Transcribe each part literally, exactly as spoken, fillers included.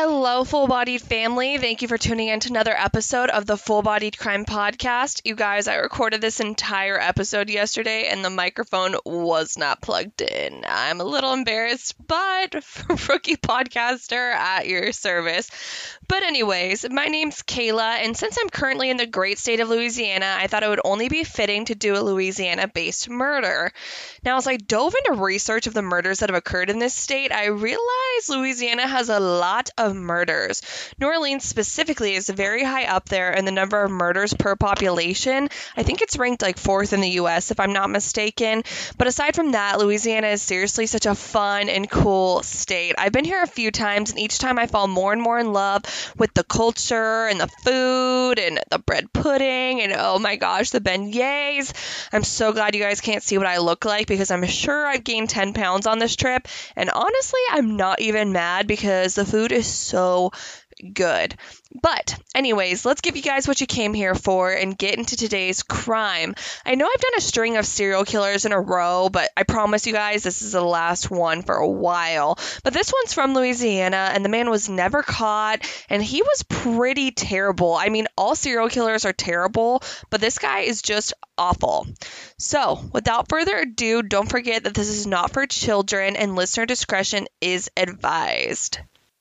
Hello, Full Bodied family. Thank you for tuning in to another episode of the Full Bodied Crime Podcast. You guys, I recorded this entire episode yesterday and the microphone was not plugged in. I'm a little embarrassed, but rookie podcaster at your service. But anyways, my name's Kayla, and since I'm currently in the great state of Louisiana, I thought it would only be fitting to do a Louisiana-based murder. Now, as I dove into research of the murders that have occurred in this state, I realized Louisiana has a lot of murders. New Orleans specifically is very high up there in the number of murders per population. I think it's ranked like fourth in the U S if I'm not mistaken. But aside from that, Louisiana is seriously such a fun and cool state. I've been here a few times, and each time I fall more and more in love with the culture and the food and the bread pudding and oh my gosh, the beignets. I'm so glad you guys can't see what I look like because I'm sure I've gained ten pounds on this trip. And honestly, I'm not even mad because the food is so good. But anyways, let's give you guys what you came here for and get into today's crime. I know I've done a string of serial killers in a row, but I promise you guys this is the last one for a while. But this one's from Louisiana, and the man was never caught, and he was pretty terrible. I mean, all serial killers are terrible, but this guy is just awful. So, without further ado, don't forget that this is not for children, and listener discretion is advised.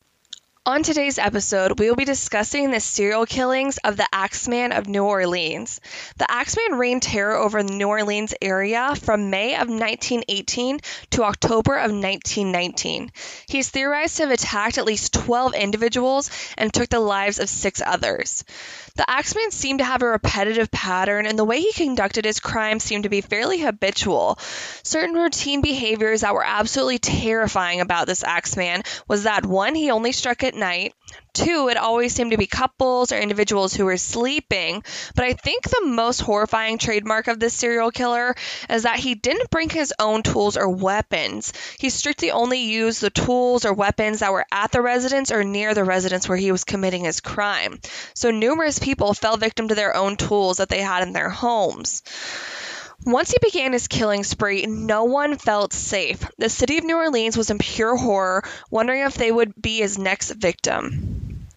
On today's episode, we will be discussing the serial killings of the Axeman of New Orleans. The Axeman reigned terror over the New Orleans area from May of nineteen eighteen to October of nineteen nineteen. He is theorized to have attacked at least twelve individuals and took the lives of six others. The Axeman seemed to have a repetitive pattern, and the way he conducted his crimes seemed to be fairly habitual. Certain routine behaviors that were absolutely terrifying about this Axeman was that, one, he only struck at night. Two, it always seemed to be couples or individuals who were sleeping. But I think the most horrifying trademark of this serial killer is that he didn't bring his own tools or weapons. He strictly only used the tools or weapons that were at the residence or near the residence where he was committing his crime. So numerous people fell victim to their own tools that they had in their homes. Once he began his killing spree, no one felt safe. The city of New Orleans was in pure horror, wondering if they would be his next victim.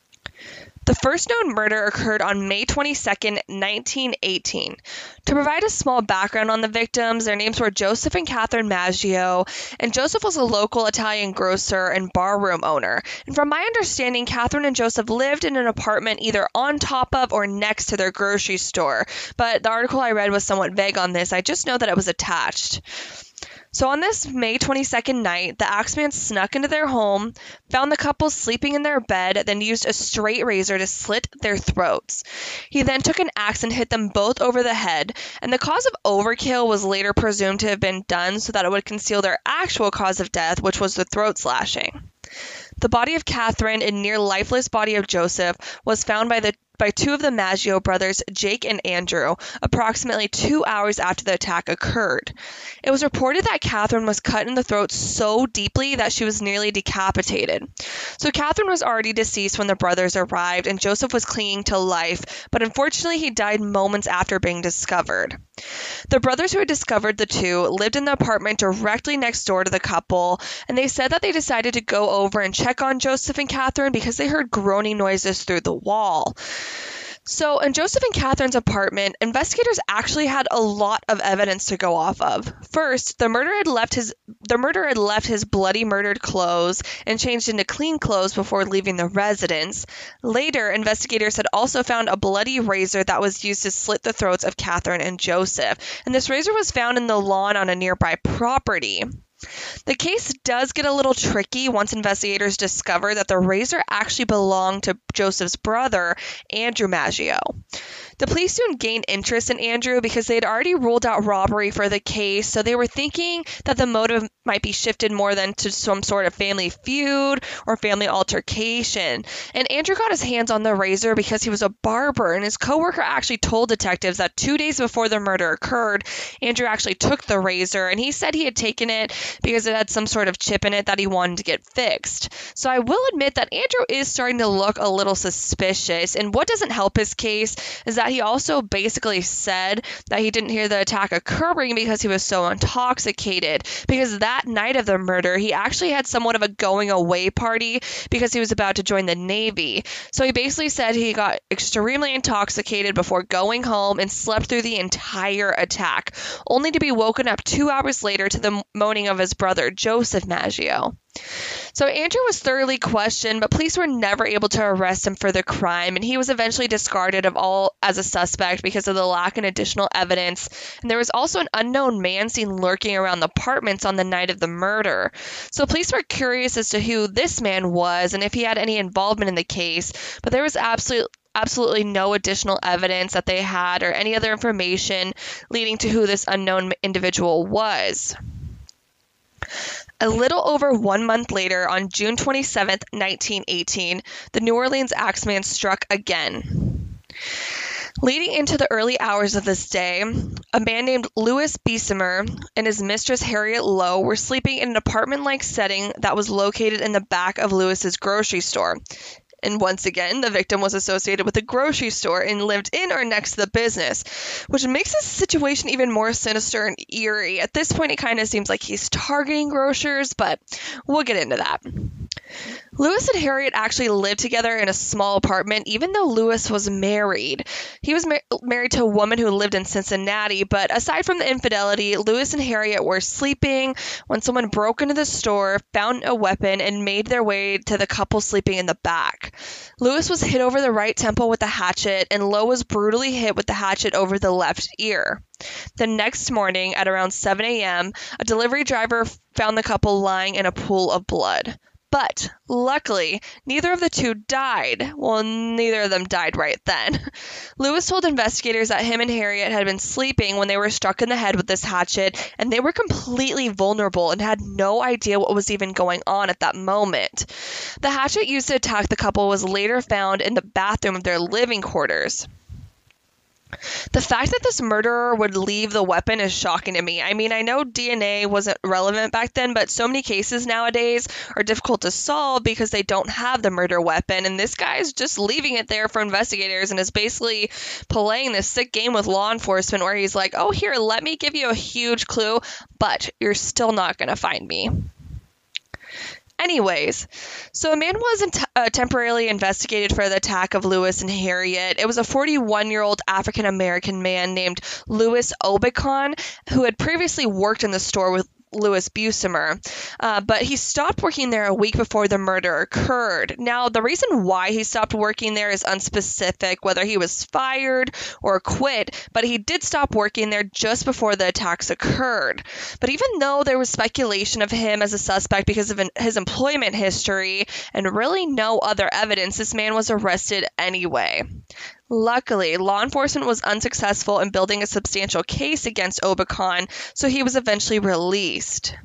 The first known murder occurred on May twenty-second, nineteen eighteen. To provide a small background on the victims, their names were Joseph and Catherine Maggio, and Joseph was a local Italian grocer and barroom owner. And from my understanding, Catherine and Joseph lived in an apartment either on top of or next to their grocery store. But the article I read was somewhat vague on this. I just know that it was attached. So on this May twenty-second night, the Axeman snuck into their home, found the couple sleeping in their bed, then used a straight razor to slit their throats. He then took an axe and hit them both over the head, and the cause of overkill was later presumed to have been done so that it would conceal their actual cause of death, which was the throat slashing. The body of Catherine and near lifeless body of Joseph was found by the by two of the Maggio brothers, Jake and Andrew, approximately two hours after the attack occurred. It was reported that Catherine was cut in the throat so deeply that she was nearly decapitated. So Catherine was already deceased when the brothers arrived, and Joseph was clinging to life, but unfortunately he died moments after being discovered. The brothers who had discovered the two lived in the apartment directly next door to the couple, and they said that they decided to go over and check on Joseph and Catherine because they heard groaning noises through the wall. So, in Joseph and Catherine's apartment, investigators actually had a lot of evidence to go off of. First, the murderer had left his the murderer had left his bloody murdered clothes and changed into clean clothes before leaving the residence. Later, investigators had also found a bloody razor that was used to slit the throats of Catherine and Joseph, and this razor was found in the lawn on a nearby property. The case does get a little tricky once investigators discover that the razor actually belonged to Joseph's brother, Andrew Maggio. The police soon gained interest in Andrew because they had already ruled out robbery for the case, so they were thinking that the motive might be shifted more than to some sort of family feud or family altercation. And Andrew got his hands on the razor because he was a barber, and his coworker actually told detectives that two days before the murder occurred, Andrew actually took the razor, and he said he had taken it because it had some sort of chip in it that he wanted to get fixed. So I will admit that Andrew is starting to look a little suspicious, and what doesn't help his case is that that he also basically said that he didn't hear the attack occurring because he was so intoxicated, because that night of the murder, he actually had somewhat of a going away party because he was about to join the Navy. So he basically said he got extremely intoxicated before going home and slept through the entire attack, only to be woken up two hours later to the moaning of his brother, Joseph Maggio. So Andrew was thoroughly questioned, but police were never able to arrest him for the crime, and he was eventually discarded of all as a suspect because of the lack of additional evidence. And there was also an unknown man seen lurking around the apartments on the night of the murder. So police were curious as to who this man was and if he had any involvement in the case, but there was absolutely absolutely no additional evidence that they had or any other information leading to who this unknown individual was. A little over one month later, on June twenty-seventh, nineteen eighteen, the New Orleans Axeman struck again. Leading into the early hours of this day, a man named Louis Beamer and his mistress Harriet Lowe were sleeping in an apartment-like setting that was located in the back of Louis's grocery store. And once again, the victim was associated with a grocery store and lived in or next to the business, which makes this situation even more sinister and eerie. At this point, it kind of seems like he's targeting grocers, but we'll get into that. Louis and Harriet actually lived together in a small apartment, even though Louis was married. He was mar- married to a woman who lived in Cincinnati, but aside from the infidelity, Louis and Harriet were sleeping when someone broke into the store, found a weapon, and made their way to the couple sleeping in the back. Louis was hit over the right temple with a hatchet, and Lowe was brutally hit with the hatchet over the left ear. The next morning, at around seven a.m., a delivery driver found the couple lying in a pool of blood. But, luckily, neither of the two died. Well, neither of them died right then. Louis told investigators that him and Harriet had been sleeping when they were struck in the head with this hatchet, and they were completely vulnerable and had no idea what was even going on at that moment. The hatchet used to attack the couple was later found in the bathroom of their living quarters. The fact that this murderer would leave the weapon is shocking to me. I mean, I know D N A wasn't relevant back then, but so many cases nowadays are difficult to solve because they don't have the murder weapon, and this guy's just leaving it there for investigators and is basically playing this sick game with law enforcement where he's like, oh, here, let me give you a huge clue, but you're still not going to find me. Anyways, so a man was in t- uh, temporarily investigated for the attack of Louis and Harriet. It was a forty-one-year-old African-American man named Louis Obicon, who had previously worked in the store with Louis Beamer, uh, but he stopped working there a week before the murder occurred. Now, the reason why he stopped working there is unspecific, whether he was fired or quit, but he did stop working there just before the attacks occurred. But even though there was speculation of him as a suspect because of his employment history and really no other evidence, this man was arrested anyway. Luckily, law enforcement was unsuccessful in building a substantial case against Obicon, so he was eventually released.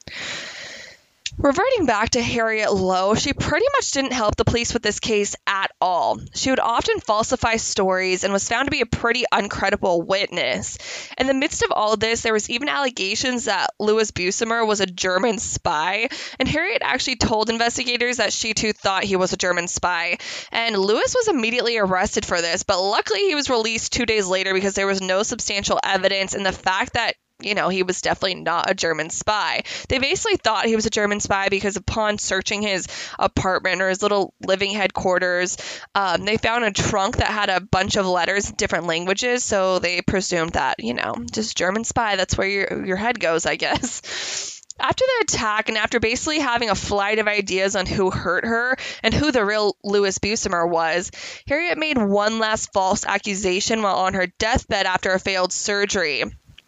Reverting back to Harriet Lowe, she pretty much didn't help the police with this case at all. She would often falsify stories and was found to be a pretty uncredible witness. In the midst of all of this, there was even allegations that Louis Beamer was a German spy, and Harriet actually told investigators that she too thought he was a German spy. And Louis was immediately arrested for this, but luckily he was released two days later because there was no substantial evidence, and the fact that you know, he was definitely not a German spy. They basically thought he was a German spy because upon searching his apartment or his little living headquarters, um, they found a trunk that had a bunch of letters in different languages, so they presumed that, you know, just German spy, that's where your, your head goes, I guess. After the attack, and after basically having a flight of ideas on who hurt her and who the real Louis Beamer was, Harriet made one last false accusation while on her deathbed after a failed surgery.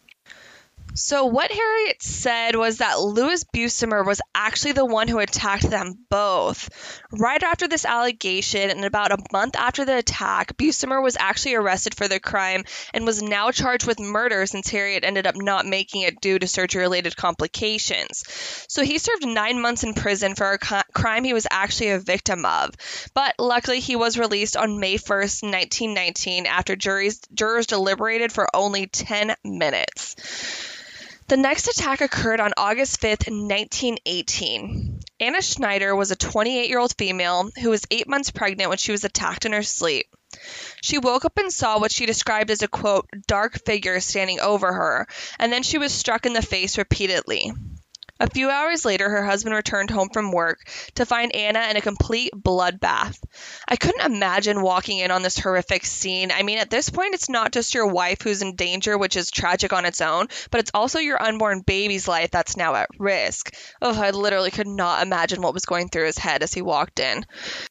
So what Harriet said was that Louis Beamer was actually the one who attacked them both. Right after this allegation, and about a month after the attack, Beamer was actually arrested for the crime and was now charged with murder since Harriet ended up not making it due to surgery-related complications. So he served nine months in prison for a co- crime he was actually a victim of. But luckily, he was released on May first, nineteen nineteen, after juries, jurors deliberated for only ten minutes. The next attack occurred on August fifth, nineteen eighteen. Anna Schneider was a twenty-eight-year-old female who was eight months pregnant when she was attacked in her sleep. She woke up and saw what she described as a, quote, dark figure standing over her, and then she was struck in the face repeatedly. A few hours later, her husband returned home from work to find Anna in a complete bloodbath. I couldn't imagine walking in on this horrific scene. I mean, at this point, it's not just your wife who's in danger, which is tragic on its own, but it's also your unborn baby's life that's now at risk. Oh, I literally could not imagine what was going through his head as he walked in.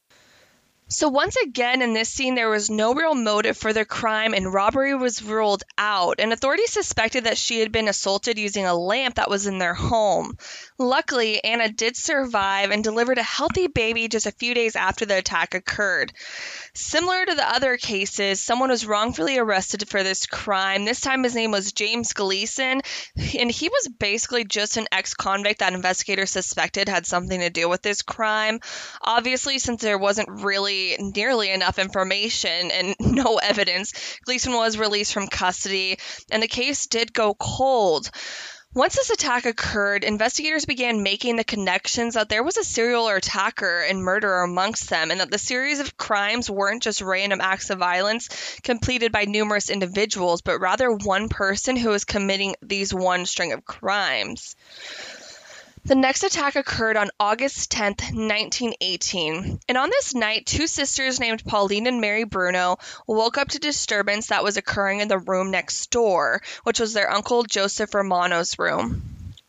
So once again, in this scene, there was no real motive for the crime and robbery was ruled out, and authorities suspected that she had been assaulted using a lamp that was in their home. Luckily, Anna did survive and delivered a healthy baby just a few days after the attack occurred. Similar to the other cases, someone was wrongfully arrested for this crime. This time his name was James Gleason, and he was basically just an ex-convict that investigators suspected had something to do with this crime. Obviously, since there wasn't really nearly enough information and no evidence, Gleason was released from custody, and the case did go cold. Once this attack occurred, investigators began making the connections that there was a serial attacker and murderer amongst them, and that the series of crimes weren't just random acts of violence completed by numerous individuals, but rather one person who was committing these one string of crimes. The next attack occurred on August tenth, nineteen eighteen, and on this night, two sisters named Pauline and Mary Bruno woke up to disturbance that was occurring in the room next door, which was their uncle Joseph Romano's room.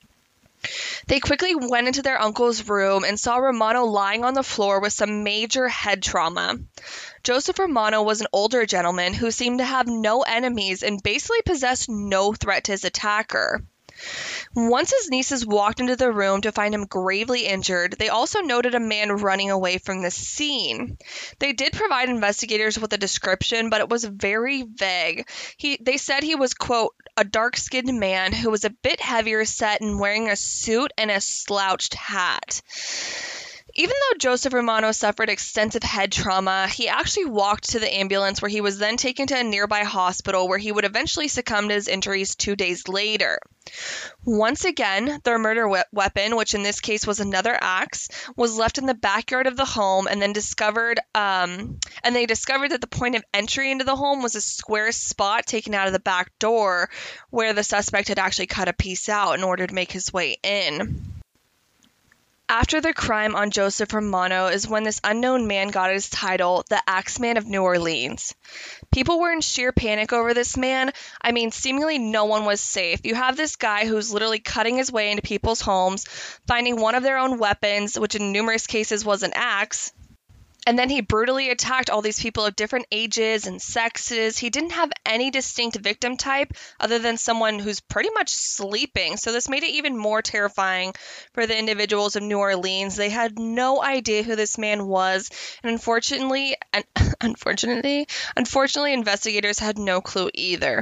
They quickly went into their uncle's room and saw Romano lying on the floor with some major head trauma. Joseph Romano was an older gentleman who seemed to have no enemies and basically possessed no threat to his attacker. Once his nieces walked into the room to find him gravely injured, they also noted a man running away from the scene. They did provide investigators with a description, but it was very vague. He, they said he was, quote, a dark-skinned man who was a bit heavier set and wearing a suit and a slouched hat. Even though Joseph Romano suffered extensive head trauma, he actually walked to the ambulance where he was then taken to a nearby hospital where he would eventually succumb to his injuries two days later. Once again, their murder we- weapon, which in this case was another axe, was left in the backyard of the home and then discovered, um, and they discovered that the point of entry into the home was a square spot taken out of the back door where the suspect had actually cut a piece out in order to make his way in. After the crime on Joseph Romano is when this unknown man got his title, the Axeman of New Orleans. People were in sheer panic over this man. I mean, seemingly no one was safe. You have this guy who's literally cutting his way into people's homes, finding one of their own weapons, which in numerous cases was an axe, and then he brutally attacked all these people of different ages and sexes. He didn't have any distinct victim type other than someone who's pretty much sleeping. So this made it even more terrifying for the individuals of New Orleans. They had no idea who this man was. And unfortunately, and unfortunately, unfortunately, investigators had no clue either.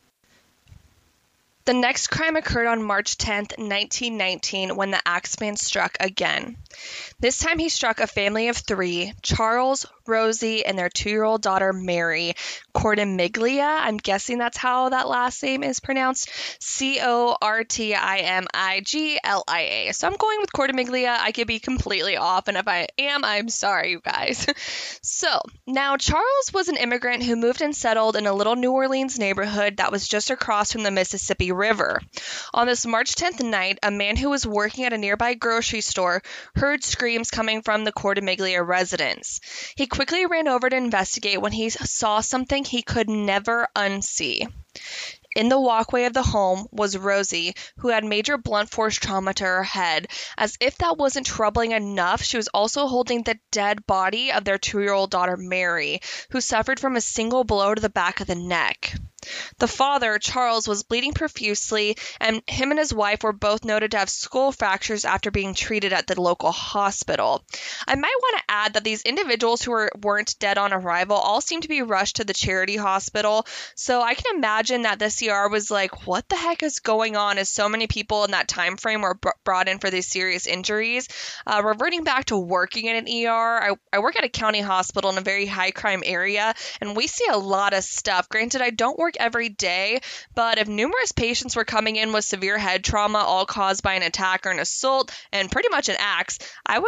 The next crime occurred on March tenth, nineteen nineteen, when the Axeman struck again. This time he struck a family of three, Charles, Rosie, and their two-year-old daughter, Mary Cortimiglia. I'm guessing that's how that last name is pronounced. C O R T I M I G L I A. So I'm going with Cortimiglia. I could be completely off, and if I am, I'm sorry, you guys. So, now Charles was an immigrant who moved and settled in a little New Orleans neighborhood that was just across from the Mississippi River. On this March tenth night, a man who was working at a nearby grocery store heard screams coming from the Cortimiglia residence. He quickly ran over to investigate when he saw something he could never unsee. In the walkway of the home was Rosie, who had major blunt force trauma to her head. As if that wasn't troubling enough, she was also holding the dead body of their two-year-old daughter, Mary, who suffered from a single blow to the back of the neck. The father, Charles, was bleeding profusely, and him and his wife were both noted to have skull fractures after being treated at the local hospital. I might want to add that these individuals who were, weren't dead on arrival all seemed to be rushed to the charity hospital, so I can imagine that the C R was like, what the heck is going on, as so many people in that time frame were br- brought in for these serious injuries. Uh, reverting back to working in an E R, I, I work at a county hospital in a very high crime area, and we see a lot of stuff. Granted, I don't work every day, but if numerous patients were coming in with severe head trauma all caused by an attack or an assault and pretty much an axe, I would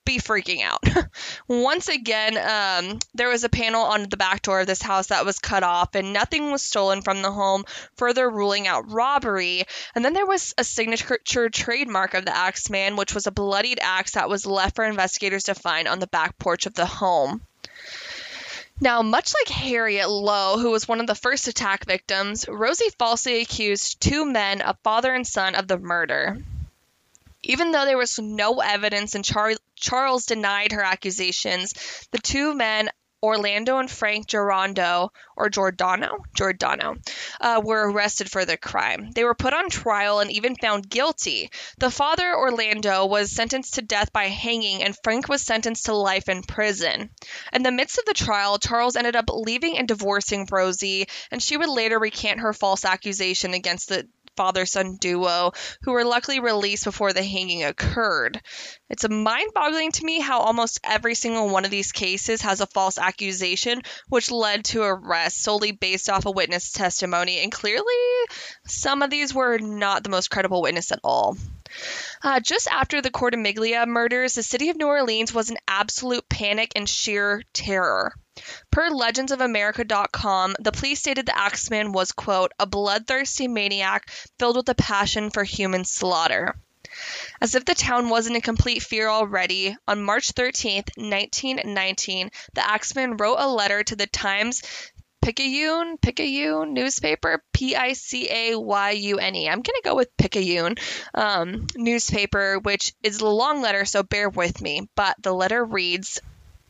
be freaking out. Once again, um, there was a panel on the back door of this house that was cut off, and nothing was stolen from the home, further ruling out robbery. And then there was a signature trademark of the Axeman, which was a bloodied axe that was left for investigators to find on the back porch of the home. Now, much like Harriet Lowe, who was one of the first attack victims, Rosie falsely accused two men, a father and son, of the murder. Even though there was no evidence and Char- Charles denied her accusations, the two men, Orlando and Frank Giordano, or Giordano, Giordano, uh, were arrested for the crime. They were put on trial and even found guilty. The father, Orlando, was sentenced to death by hanging, and Frank was sentenced to life in prison. In the midst of the trial, Charles ended up leaving and divorcing Rosie, and she would later recant her false accusation against the father-son duo, who were luckily released before the hanging occurred. It's mind-boggling to me how almost every single one of these cases has a false accusation, which led to arrest solely based off a witness testimony, and clearly some of these were not the most credible witness at all. Uh, just after the Cortimiglia murders, the city of New Orleans was in absolute panic and sheer terror. Per legends of america dot com, the police stated the Axeman was, quote, a bloodthirsty maniac filled with a passion for human slaughter. As if the town wasn't in complete fear already, on March thirteenth, nineteen nineteen, the Axeman wrote a letter to the Times Picayune, Picayune newspaper, P I C A Y U N E. I'm going to go with Picayune um, newspaper, which is a long letter, so bear with me. But the letter reads,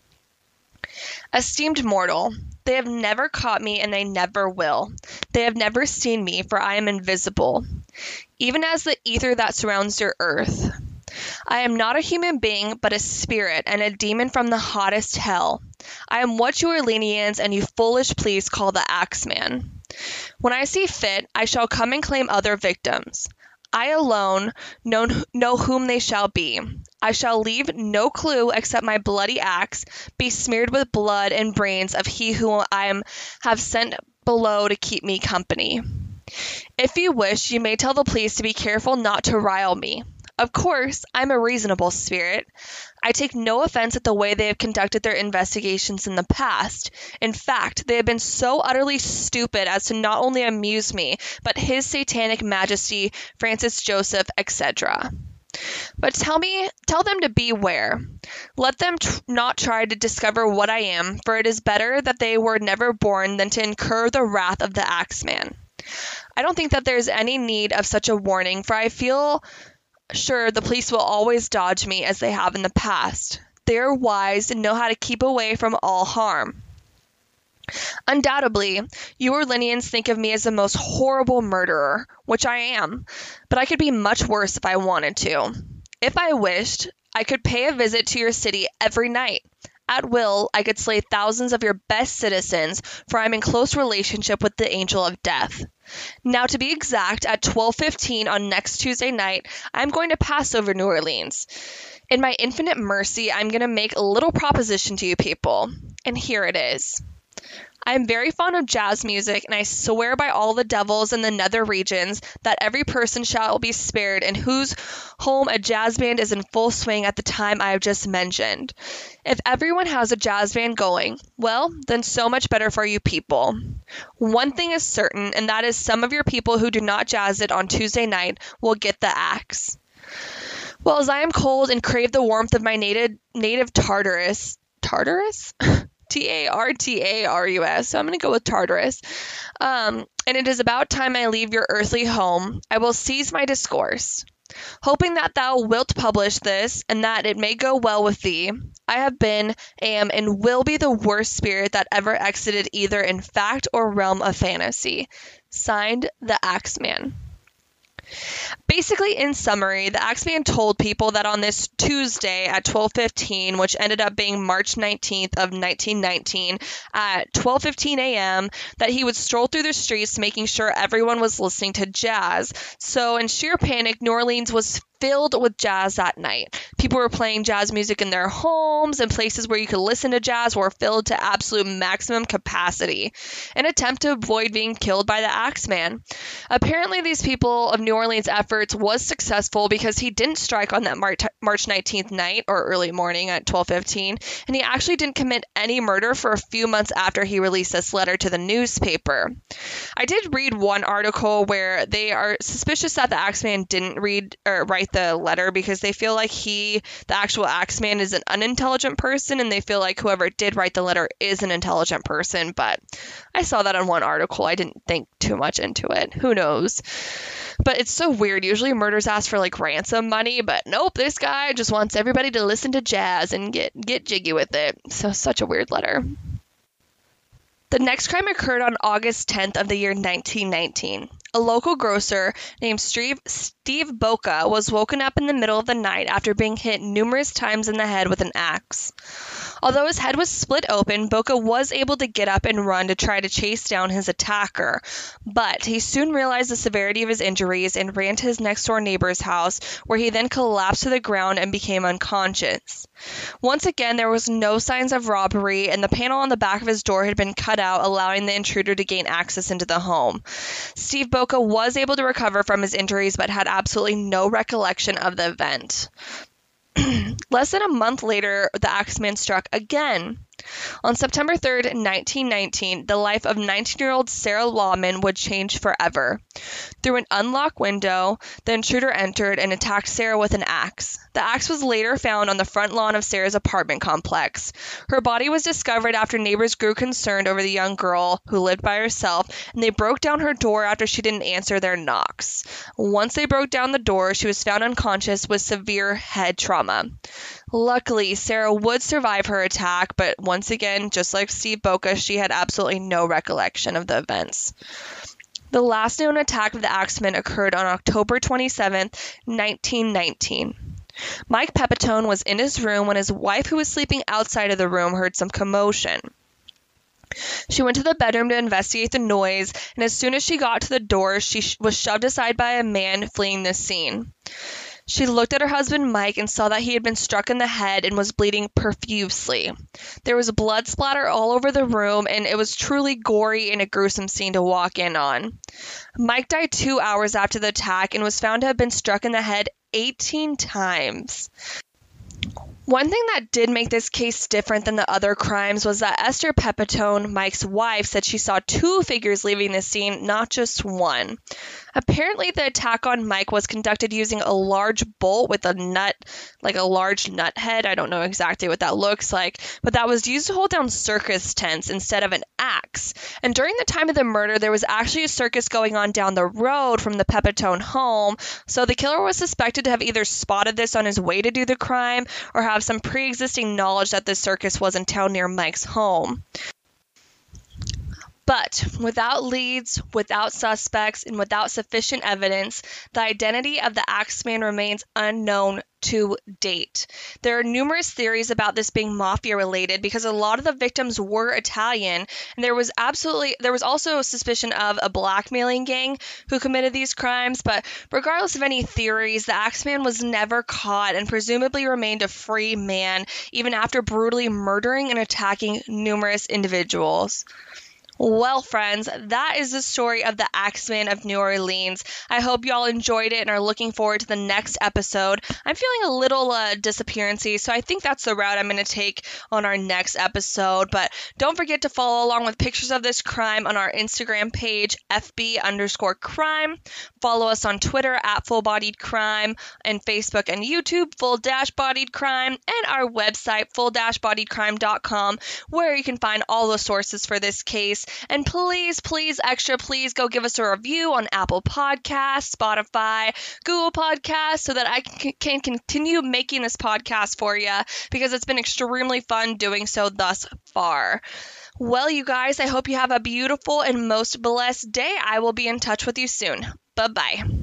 Esteemed mortal, they have never caught me and they never will. They have never seen me, for I am invisible, even as the ether that surrounds your earth. I am not a human being, but a spirit and a demon from the hottest hell. I am what you Orleanians and you foolish police call the Axeman. When I see fit, I shall come and claim other victims. I alone know, know whom they shall be. I shall leave no clue except my bloody axe, be smeared with blood and brains of he whom I am, have sent below to keep me company. If you wish, you may tell the police to be careful not to rile me. Of course, I'm a reasonable spirit. I take no offense at the way they have conducted their investigations in the past. In fact, they have been so utterly stupid as to not only amuse me, but His Satanic Majesty, Francis Joseph, et cetera. But tell me, tell them to beware. Let them tr- not try to discover what I am, for it is better that they were never born than to incur the wrath of the Axeman. I don't think that there's any need of such a warning, for I feel sure the police will always dodge me as they have in the past. They are wise and know how to keep away from all harm. Undoubtedly, you Orleanians think of me as the most horrible murderer, which I am, but I could be much worse if I wanted to. If I wished, I could pay a visit to your city every night. At will, I could slay thousands of your best citizens, for I am in close relationship with the angel of death. Now, to be exact, at twelve fifteen on next Tuesday night, I am going to pass over New Orleans. In my infinite mercy, I'm going to make a little proposition to you people, and here it is. I am very fond of jazz music, and I swear by all the devils in the nether regions that every person shall be spared in whose home a jazz band is in full swing at the time I have just mentioned. If everyone has a jazz band going, well, then so much better for you people. One thing is certain, and that is some of your people who do not jazz it on Tuesday night will get the axe. Well, as I am cold and crave the warmth of my native, native Tartarus, Tartarus? T A R T A R U S, so I'm going to go with Tartarus. Um, and it is about time I leave your earthly home. I will cease my discourse. Hoping that thou wilt publish this, and that it may go well with thee, I have been, am, and will be the worst spirit that ever exited either in fact or realm of fantasy. Signed, the Axeman. Basically, in summary, the Axeman told people that on this Tuesday at twelve fifteen, which ended up being March nineteenth of nineteen nineteen, at twelve fifteen a.m., that he would stroll through the streets making sure everyone was listening to jazz. So in sheer panic, New Orleans was filled with jazz that night. People were playing jazz music in their homes, and places where you could listen to jazz were filled to absolute maximum capacity, an attempt to avoid being killed by the Axeman. Apparently, these people of New Orleans' efforts was successful because he didn't strike on that Mar- March nineteenth night or early morning at twelve fifteen, and he actually didn't commit any murder for a few months after he released this letter to the newspaper. I did read one article where they are suspicious that the Axeman didn't read or write the letter because they feel like he, the actual Axeman, is an unintelligent person, and they feel like whoever did write the letter is an intelligent person. But I saw that on one article. I didn't think too much into it. Who knows? But it's so weird. Usually murders ask for like ransom money, but nope, this guy just wants everybody to listen to jazz and get get jiggy with it. So such a weird letter. The next crime occurred on August tenth of the year nineteen nineteen. A local grocer named Steve, Steve Boca was woken up in the middle of the night after being hit numerous times in the head with an axe. Although his head was split open, Boca was able to get up and run to try to chase down his attacker, but he soon realized the severity of his injuries and ran to his next-door neighbor's house, where he then collapsed to the ground and became unconscious. Once again, there was no signs of robbery, and the panel on the back of his door had been cut out, allowing the intruder to gain access into the home. Steve Boca was able to recover from his injuries, but had absolutely no recollection of the event. Less than a month later, the Axeman struck again. On September third, nineteen nineteen, the life of nineteen-year-old Sarah Lawman would change forever. Through an unlocked window, the intruder entered and attacked Sarah with an axe. The axe was later found on the front lawn of Sarah's apartment complex. Her body was discovered after neighbors grew concerned over the young girl who lived by herself, and they broke down her door after she didn't answer their knocks. Once they broke down the door, she was found unconscious with severe head trauma. Luckily, Sarah would survive her attack, but once again, just like Steve Boca, she had absolutely no recollection of the events. The last known attack of the Axeman occurred on October twenty-seventh, nineteen nineteen. Mike Pepitone was in his room when his wife, who was sleeping outside of the room, heard some commotion. She went to the bedroom to investigate the noise, and as soon as she got to the door, she sh- was shoved aside by a man fleeing the scene. She looked at her husband, Mike, and saw that he had been struck in the head and was bleeding profusely. There was blood splatter all over the room, and it was truly gory and a gruesome scene to walk in on. Mike died two hours after the attack and was found to have been struck in the head eighteen times. One thing that did make this case different than the other crimes was that Esther Pepitone, Mike's wife, said she saw two figures leaving the scene, not just one. Apparently, the attack on Mike was conducted using a large bolt with a nut, like a large nut head. I don't know exactly what that looks like, but that was used to hold down circus tents instead of an axe. And during the time of the murder, there was actually a circus going on down the road from the Pepitone home, so the killer was suspected to have either spotted this on his way to do the crime or have some pre-existing knowledge that the circus was in town near Mike's home. But without leads, without suspects, and without sufficient evidence, the identity of the Axeman remains unknown to date. There are numerous theories about this being mafia related because a lot of the victims were Italian, and there was absolutely there was also suspicion of a blackmailing gang who committed these crimes, but regardless of any theories, the Axeman was never caught and presumably remained a free man even after brutally murdering and attacking numerous individuals. Well, friends, that is the story of the Axeman of New Orleans. I hope y'all enjoyed it and are looking forward to the next episode. I'm feeling a little uh, disappearancy, so I think that's the route I'm going to take on our next episode. But don't forget to follow along with pictures of this crime on our Instagram page, F B underscore crime. Follow us on Twitter at Full Bodied Crime, and Facebook and YouTube, Full Dash Bodied Crime, and our website, full dash bodied crime dot com, where you can find all the sources for this case. And please, please, extra please go give us a review on Apple Podcasts, Spotify, Google Podcasts, so that I can, can continue making this podcast for you, because it's been extremely fun doing so thus far. Well, you guys, I hope you have a beautiful and most blessed day. I will be in touch with you soon. Bye-bye.